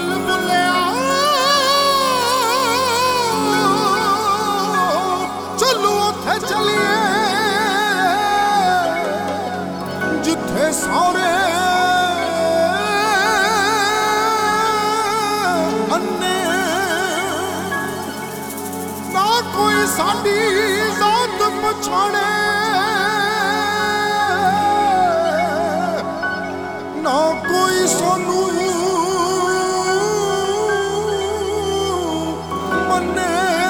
चल बुलिया चलू उथे चलिए जिथे सारे अन्ने ना कोई साडी जात पछाणे ना कोई सानू मन्ने।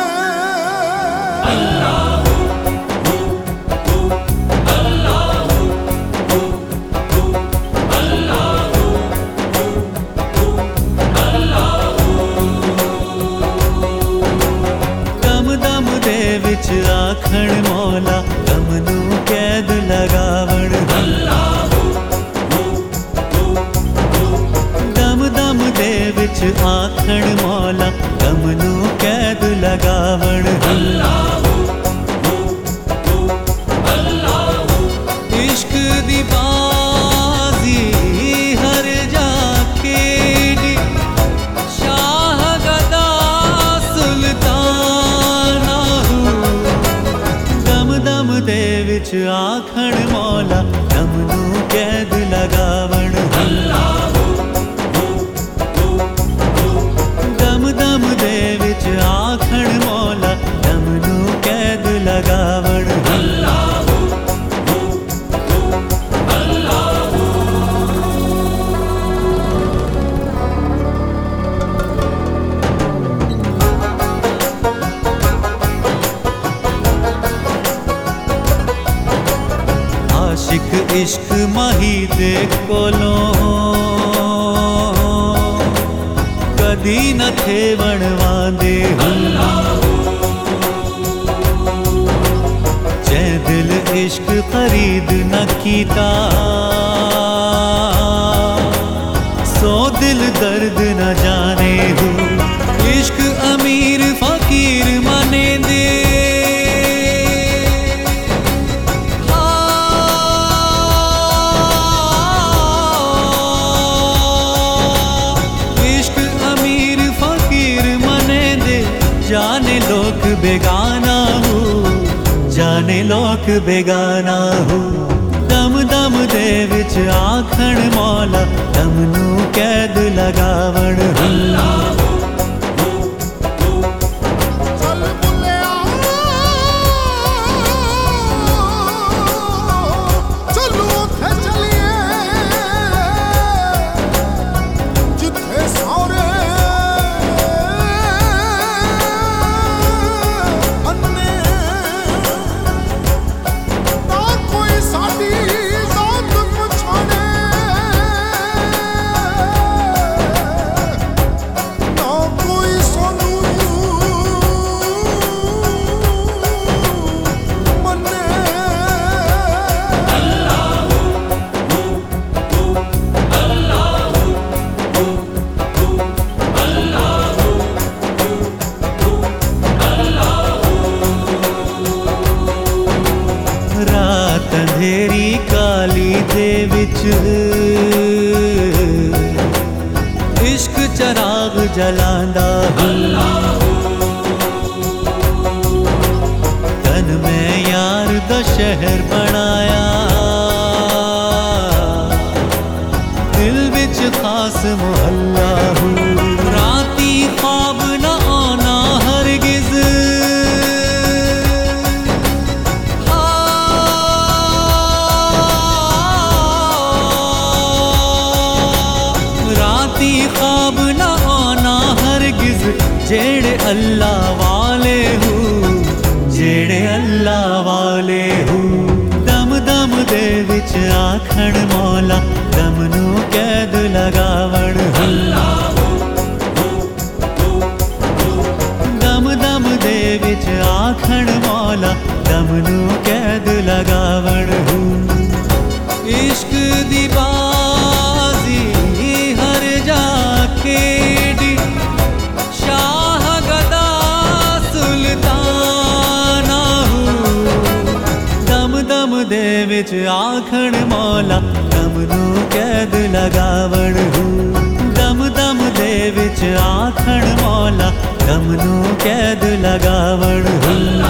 आखण मौला गम नू कैद लगावण दम दम दे विच आखण मौला गम नू कैद लगावण इश्क दी बाजी हर जाके शाह गदा सुल्तान दम दे विच आखण मौला दम नू कैद लगावण दम दम दे विच आखण मौला दम नू कैद लगावण आशिक इश्क माही दे कोलों कदी न थे वणवांदे जै दिल इश्क खरीद न कीता सो दिल दर्द न जाने हो इश्क अमीर फकीर माने दे जाने लोक बेगाना हो जाने लोक बेगाना हो दम दम दे विच आखण मौला दम नू कैद लगावण चल बुलिया चलू उथे चलिए जिथे सारे रात अंधेरी काली दे विच इश्क चराग जलांदा तन में यार दा शहर बनाया दिल विच खास मोहल्ला राती ख्वाब न आना हरगिज ख्वाब न आना हरगिज जेड़े अल्लाह वाले हो जेड़े अल्लाह वाले हो दम दम दे विच आखण मौला दम नू कैद लगावण दम दम दे विच आखण मौला दम नू कैद लगावण इश्क दी बाजी हर जाके शाह गदा सुल्तान दम दम दे विच आखण मौला दम नू कैद लगावण दम दम दे विच आखण मौला गम नू कैद लगावण।